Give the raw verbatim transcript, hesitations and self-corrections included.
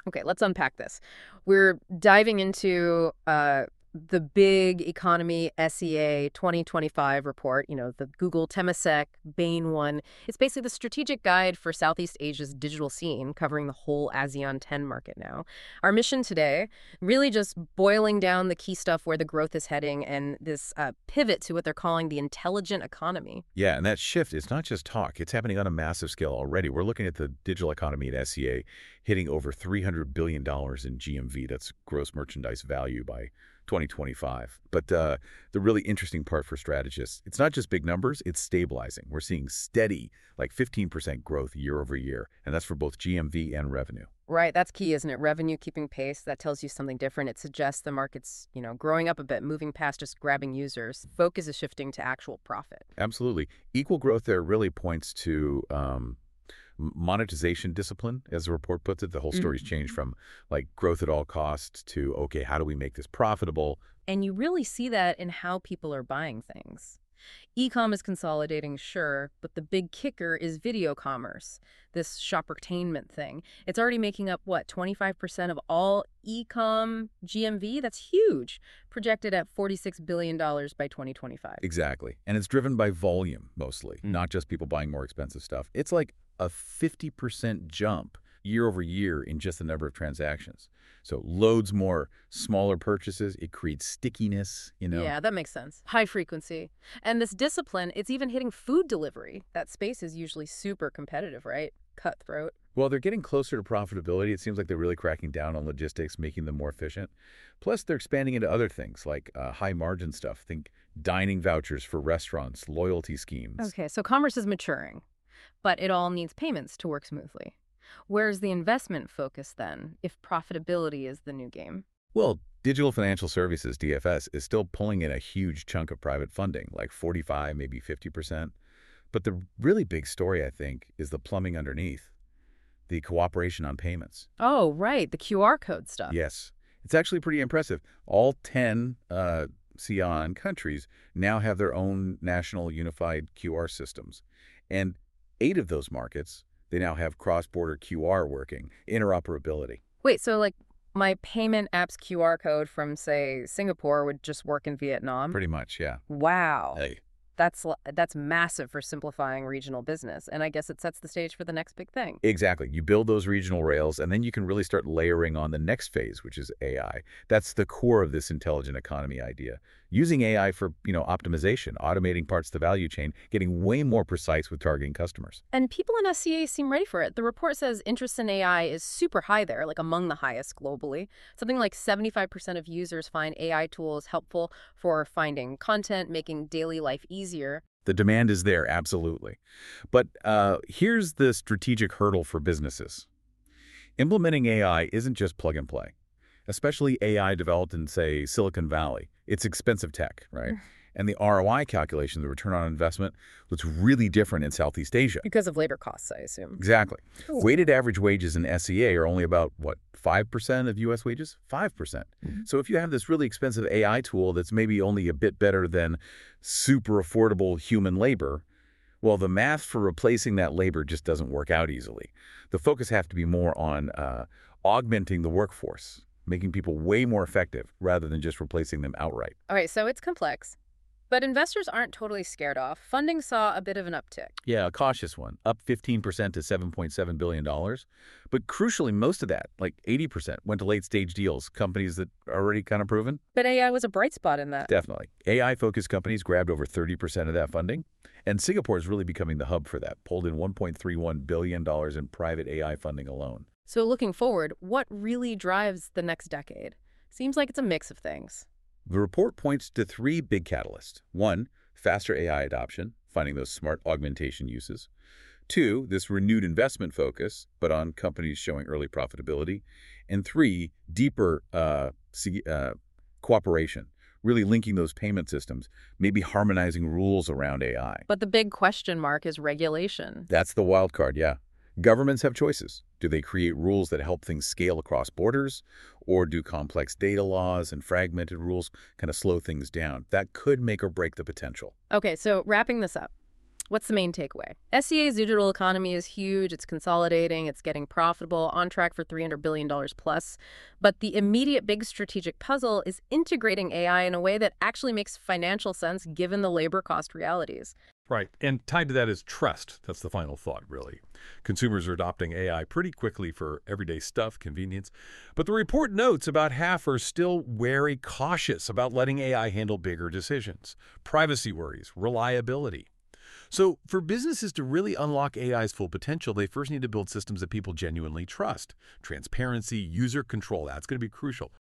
Okay, let's unpack this. We're diving into uh, the big economy S E A twenty twenty-five report, you know, the Google Temasek Bain one. It's basically the strategic guide for Southeast Asia's digital scene, covering the whole ASEAN ten market now. Our mission today, really just boiling down the key stuff where the growth is heading and this uh, pivot to what they're calling the intelligent economy. Yeah, and that shift is not just talk. It's happening on a massive scale already. We're looking at the digital economy at S E A hitting over three hundred billion dollars in G M V. That's gross merchandise value by twenty twenty-five. But uh, the really interesting part for strategists, it's not just big numbers, it's stabilizing. We're seeing steady, like fifteen percent growth year over year, and that's for both G M V and revenue. Right, that's key, isn't it? Revenue keeping pace, that tells you something different. It suggests the market's, you know, growing up a bit, moving past just grabbing users. Focus is shifting to actual profit. Absolutely. Equal growth there really points to um, m- monetization discipline, as the report puts it. The whole story's changed from like growth at all costs to, okay, how do we make this profitable? And you really see that in how people are buying things. E-com is consolidating, sure, but the big kicker is video commerce, this shoppertainment thing. It's already making up, what, twenty-five percent of all e-com G M V? That's huge, projected at forty-six billion dollars by twenty twenty-five. Exactly. And it's driven by volume mostly, Mm. not just people buying more expensive stuff. It's like a fifty percent jump year over year in just the number of transactions. So loads more smaller purchases. It creates stickiness, you know. Yeah, that makes sense. High frequency. And this discipline, it's even hitting food delivery. That space is usually super competitive, right? Cutthroat. Well, they're getting closer to profitability. It seems like they're really cracking down on logistics, making them more efficient. Plus, they're expanding into other things like uh, high margin stuff. Think dining vouchers for restaurants, loyalty schemes. Okay, so commerce is maturing, but it all needs payments to work smoothly. Where's the investment focus then, if profitability is the new game? Well, digital financial services, D F S, is still pulling in a huge chunk of private funding, like forty-five, maybe fifty percent. But the really big story, I think, is the plumbing underneath, the cooperation on payments. Oh, right, the Q R code stuff. Yes, it's actually pretty impressive. All ten uh, ASEAN countries now have their own national unified Q R systems. And eight of those markets, they now have cross-border Q R working, interoperability. Wait, so like my payment app's Q R code from, say, Singapore would just work in Vietnam? Pretty much, yeah. Wow. Hey. That's l- that's massive for simplifying regional business, and I guess it sets the stage for the next big thing. Exactly. You build those regional rails, and then you can really start layering on the next phase, which is A I. That's the core of this intelligent economy idea. Using A I for, you know, optimization, automating parts of the value chain, getting way more precise with targeting customers. And people in S C A seem ready for it. The report says interest in A I is super high there, like among the highest globally. Something like seventy-five percent of users find A I tools helpful for finding content, making daily life easier. The demand is there, absolutely. But uh, here's the strategic hurdle for businesses. Implementing A I isn't just plug and play, especially A I developed in, say, Silicon Valley. It's expensive tech, right? And the R O I calculation, the return on investment, looks really different in Southeast Asia. Because of labor costs, I assume. Exactly. Cool. Weighted average wages in S E A are only about, what, five percent of U S wages? five percent. Mm-hmm. So if you have this really expensive A I tool that's maybe only a bit better than super affordable human labor, well, the math for replacing that labor just doesn't work out easily. The focus has to be more on uh, augmenting the workforce, making people way more effective rather than just replacing them outright. All right, so it's complex. But investors aren't totally scared off. Funding saw a bit of an uptick. Yeah, a cautious one, up fifteen percent to seven point seven billion dollars. But crucially, most of that, like eighty percent, went to late-stage deals, companies that are already kind of proven. But A I was a bright spot in that. Definitely. A I-focused companies grabbed over thirty percent of that funding. And Singapore is really becoming the hub for that, pulled in one point three one billion dollars in private A I funding alone. So looking forward, what really drives the next decade? Seems like it's a mix of things. The report points to three big catalysts. One, faster A I adoption, finding those smart augmentation uses. Two, this renewed investment focus, but on companies showing early profitability. And three, deeper uh, C- uh, cooperation, really linking those payment systems, maybe harmonizing rules around A I. But the big question mark is regulation. That's the wild card, yeah. Governments have choices. Do they create rules that help things scale across borders? Or do complex data laws and fragmented rules kind of slow things down? That could make or break the potential. Okay, so wrapping this up. What's the main takeaway? S E A's digital economy is huge. It's consolidating. It's getting profitable, on track for three hundred billion dollars plus. But the immediate big strategic puzzle is integrating A I in a way that actually makes financial sense given the labor cost realities. Right. And tied to that is trust. That's the final thought, really. Consumers are adopting A I pretty quickly for everyday stuff, convenience. But the report notes about half are still wary cautious about letting A I handle bigger decisions. Privacy worries, reliability. So for businesses to really unlock A I's full potential, they first need to build systems that people genuinely trust. Transparency, user control, that's going to be crucial.